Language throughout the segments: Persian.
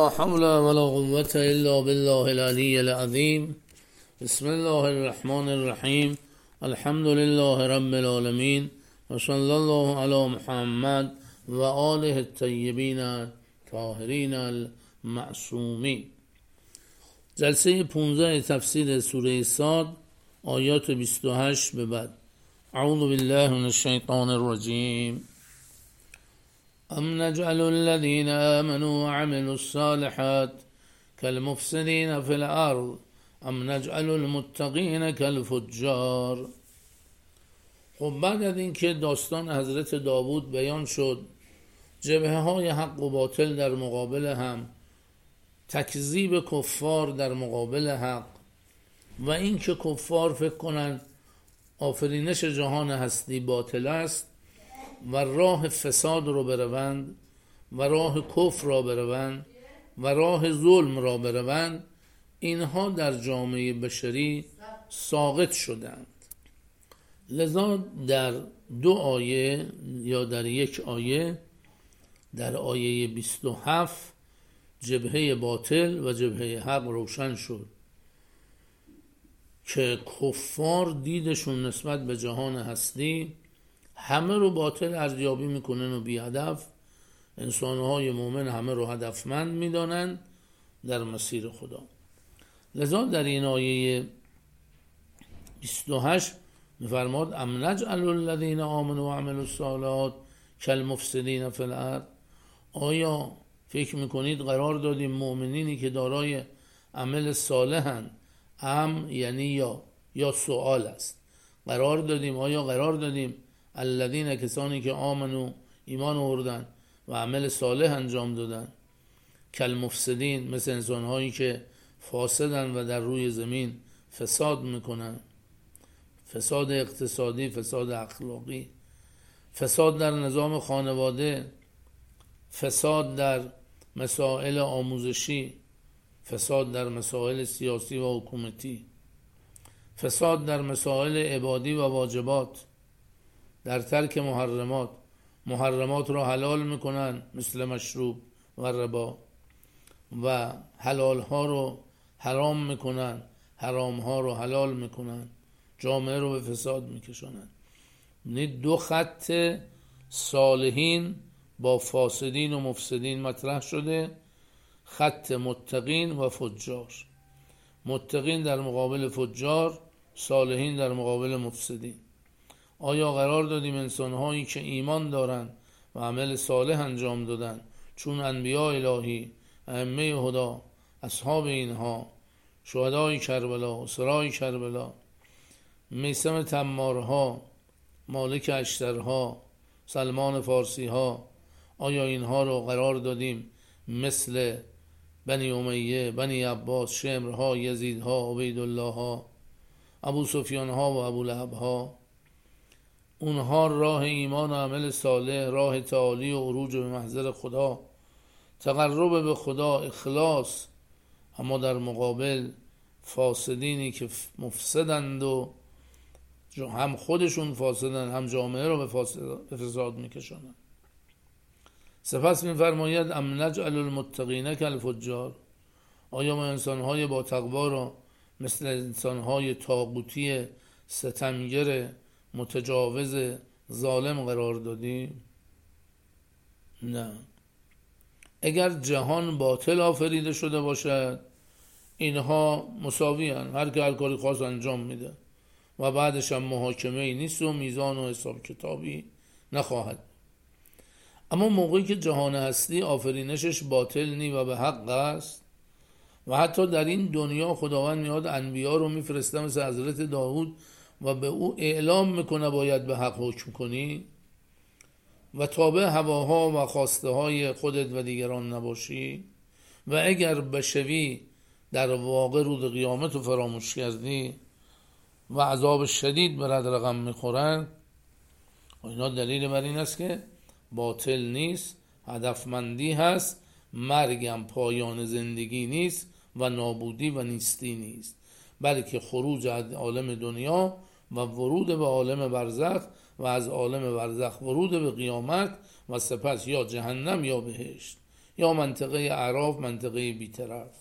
لا حول ولا قوة إلا بالله العلي العظيم. بسم الله الرحمن الرحيم. الحمد لله رب العالمين و صلی الله علی محمد و آله الطیبین الطاهرین المعصومین. جلسه 15 تفسیر سوره صاد، آیات 28 به بعد. اعوذ بالله من الشیطان الرجیم. ام نجعل الذين آمنوا وعملوا الصالحات كالمفسدين في الأرض ام نجعل المتقین كالفجار. خب بعد از اینکه داستان حضرت داوود بیان شد، جبهه های حق و باطل در مقابل هم، تکذیب کفار در مقابل حق و اینکه کفار فکر کنند آفرینش جهان هستی باطل است و راه فساد رو بروند و راه کفر را بروند و راه ظلم را بروند، اینها در جامعه بشری ساقط شدند. لذا در دو آیه یا در یک آیه، در آیه 27 جبهه باطل و جبهه حق روشن شد که کفار دیدشون نسبت به جهان هستی همه رو باطل ارزیابی میکنن و بی هدف، انسانهای مومن همه رو هدفمند میدانند در مسیر خدا. لذا در این آیه 28 میفرماد ام نجعل الذین آمنوا و عملوا الصالحات کالمفسدین فی الارض. آیا فکر میکنید قرار دادیم مؤمنینی که دارای عمل صالحند، ام یعنی یا سوال است، آیا قرار دادیم الذین کسانی که آمنو ایمان آوردن و عمل صالح انجام دادن، کالمفسدین مثل انسانهایی که فاسدن و در روی زمین فساد میکنن، فساد اقتصادی، فساد اخلاقی، فساد در نظام خانواده، فساد در مسائل آموزشی، فساد در مسائل سیاسی و حکومتی، فساد در مسائل عبادی و واجبات، در ترک محرمات را حلال میکنن مثل مشروب و ربا و حلال ها رو حرام میکنن، حرام ها رو حلال میکنن، جامعه رو به فساد میکشونن. دو خط صالحین با فاسدین و مفسدین مطرح شده، خط متقین و فجار. متقین در مقابل فجار، صالحین در مقابل مفسدین. آیا قرار دادیم انسانهایی که ایمان دارن و عمل صالح انجام دادن، چون انبیاء الهی، ائمه هدا، اصحاب اینها، شهدای کربلا، اسرای کربلا، میثم تمارها، مالک اشترها، سلمان فارسیها، آیا اینها رو قرار دادیم مثل بنی امیه، بنی عباس، شمرها، یزیدها، عبیدالله ها، ابو سفیان ها و ابو لهب ها؟ اونها راه ایمان و عمل صالح، راه تعالی و عروج به محضر خدا، تقرب به خدا، اخلاص، اما در مقابل فاسدینی که مفسدند و هم خودشون فاسدند هم جامعه رو به فساد میکشونند. سپس میفرماید ام نجعل المتقین کالفجار. آیا ما انسانهای با تقوا را مثل انسانهای طاغوتی ستمگر متجاوز ظالم قرار دادیم؟ نه. اگر جهان باطل آفریده شده باشد، اینها مساوی هستند، هر که هر کاری خاص انجام میده و بعدش هم محاکمه ای نیست و میزان و حساب کتابی نخواهد. اما موقعی که جهان هستی آفرینشش باطل نی و به حق است و حتی در این دنیا خداوند میاد انبیا رو میفرسته مثل حضرت داوود و به او اعلام میکنه باید به حق حکم کنی و تابع هواها و خواسته های خودت و دیگران نباشی و اگر بشوی در واقع روز قیامت رو فراموش کردی و عذاب شدید برات رقم میخورن. اینا دلیل بر این است که باطل نیست، هدفمندی هست، مرگم پایان زندگی نیست و نابودی و نیستی نیست، بلکه خروج از عالم دنیا و ورود به عالم برزخ و از عالم برزخ ورود به قیامت و سپس یا جهنم یا بهشت. یا منطقه اعراف، منطقه بیطرف.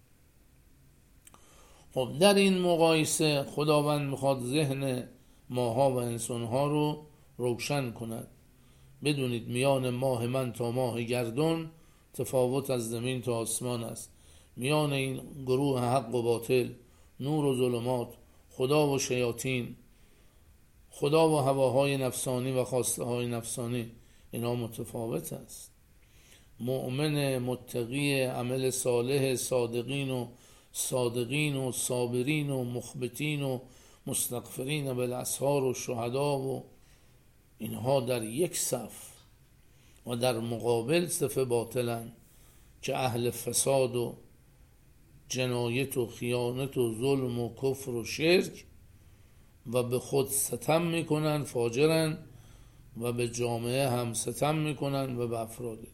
خب در این مقایسه خداوند میخواد ذهن ماها و انسانها رو روشن کند. بدونید میان ماه من تا ماه گردون تفاوت از زمین تا آسمان است. میان این گروه حق و باطل، نور و ظلمات، خدا و شیاطین، خدا و هواهای نفسانی و خواسته های نفسانی، اینا متفاوت است. مؤمن متقی عمل صالح، صادقین و صابرین و مخبتین و مستغفرین بالاسحار و شهدا و اینها در یک صف و در مقابل صف باطلن که اهل فساد و جنایت و خیانت و ظلم و کفر و شرک و به خود ستم میکنن، فاجرن، و به جامعه هم ستم میکنن و به افراد دیگه.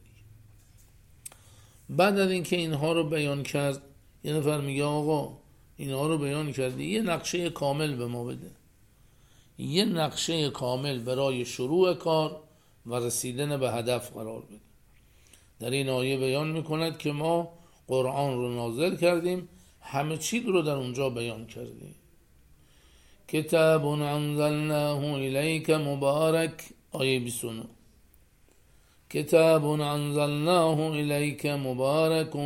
بعد از اینکه اینها رو بیان کرد، یه نفر میگه آقا اینها رو بیان کردی، یه نقشه کامل به ما بده، یه نقشه کامل برای شروع کار و رسیدن به هدف قرار بده. در این آیه بیان میکند که ما قرآن رو نازل کردیم، همه چیز رو در اونجا بیان کردیم. کتاب انزلناه الیک مبارک، آیه 29. کتاب انزلناه الیک مبارک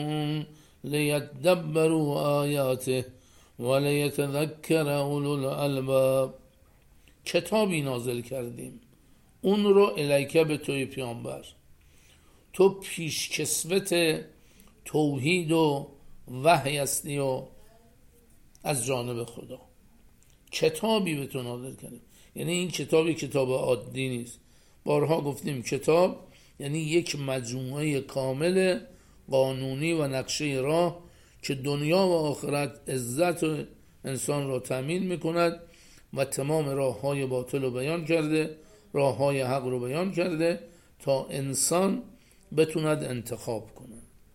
لیدبروا آیاته ولیتذکر اولو الالباب. کتابی نازل کردیم، اون رو الیکه به توی پیامبر، تو پیشکسوت توحید و وحی هستی و از جانب خدا. کتابی به تو نازل کردیم، یعنی این کتابی کتاب عادی نیست. بارها گفتیم کتاب یعنی یک مجموعه کامل قانونی و نقشه راه که دنیا و آخرت عزت و انسان را تامین میکند و تمام راه های باطل رو بیان کرده، راه های حق رو بیان کرده تا انسان بتوند انتخاب کنه.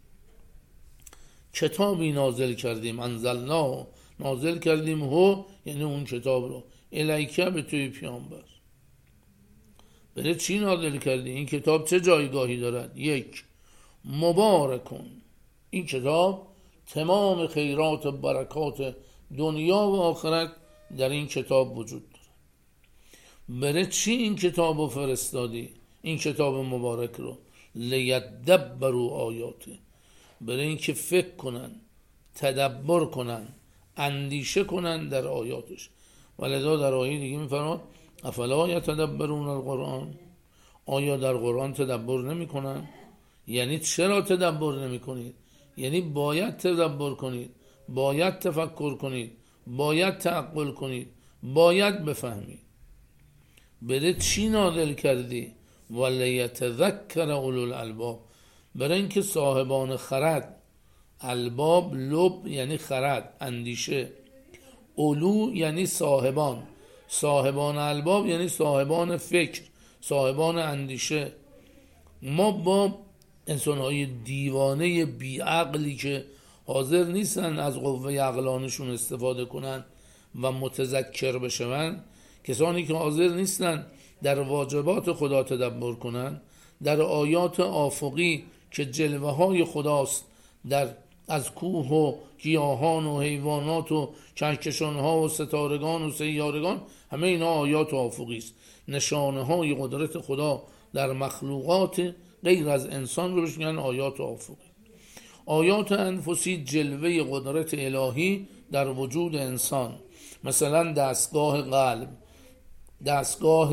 کتابی نازل کردیم، انزلناه، نازل کردیم، هو یعنی اون کتاب رو، الیکه به توی پیامبر. بله چی نازل کردی؟ این کتاب چه جایگاهی دارد؟ یک، مبارکون، این کتاب تمام خیرات و برکات دنیا و آخرت در این کتاب وجود دارد. بله چی این کتاب رو فرستادی؟ این کتاب مبارک رو لیدبروا آیاته، برای این که فکر کنن، تدبر کنن، اندیشه کنن در آیاتش. ولذا در آیه دیگه میفرماد افلا یتدبرون القرآن، آیا در قرآن تدبر نمی کنن؟ یعنی چرا تدبر نمی کنید؟ یعنی باید تدبر کنید، باید تفکر کنید، باید تعقل کنید، باید بفهمید. بره چی نازل کردی؟ ولیتذکر اولو الالباب، برای اینکه صاحبان خرد، الباب لب یعنی خرد، اندیشه، اولو یعنی صاحبان، صاحبان الباب یعنی صاحبان فکر، صاحبان اندیشه. ما با انسان‌های دیوانه بیعقلی که حاضر نیستن از قوه عقلانشون استفاده کنن و متذکر بشون، کسانی که حاضر نیستن در واجبات خدا تدبر کنن، در آیات آفقی که جلوه های خداست، در از کوه و گیاهان و حیوانات و کهکشان ها و ستارگان و سیارگان، همه اینا آیات آفقی است، نشانه های قدرت خدا در مخلوقات غیر از انسان رو بهش میگن آیات آفقی. آیات انفسی جلوه قدرت الهی در وجود انسان، مثلا دستگاه قلب، دستگاه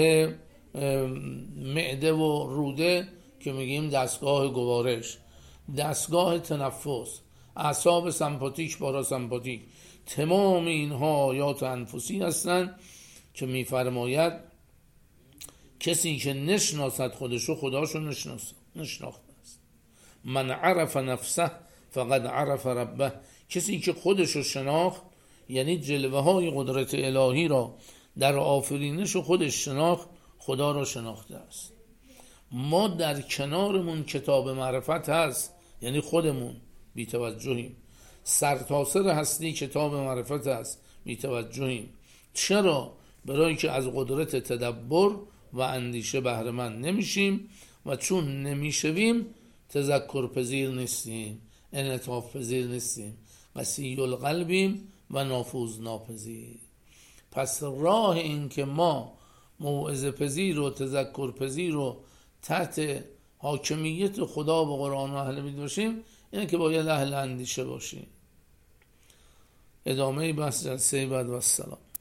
معده و روده که میگیم دستگاه گوارش، دستگاه تنفس، اعصاب سمپاتیک، پاراسمپاتیک، تمام اینها آیات انفسی هستند که میفرماید کسی که نشناسد خودشو، خداشو نشناخته است. من عرف نفسه فقد عرف ربه، کسی که خودشو شناخت یعنی جلوه های قدرت الهی را در آفرینش خودش شناخت، خدا را شناخته است. ما در کنارمون کتاب معرفت هست، یعنی خودمون بی توجهیم. سرتاسر هستی کتاب معرفت هست، بی توجهیم. چرا؟ برای که از قدرت تدبر و اندیشه بهره مند نمیشیم و چون نمیشویم تذکر پذیر نیستیم، انعطاف پذیر نیستیم، قسی القلبیم و نافوذ ناپذیر. پس راه این که ما موعظه پذیر و تذکر پذیر و تحت حاکمیت خدا و قرآن و اهل بیت باشیم، اینه که باید اهل اندیشه باشیم. ادامه بحث جلسه بعد و السلام.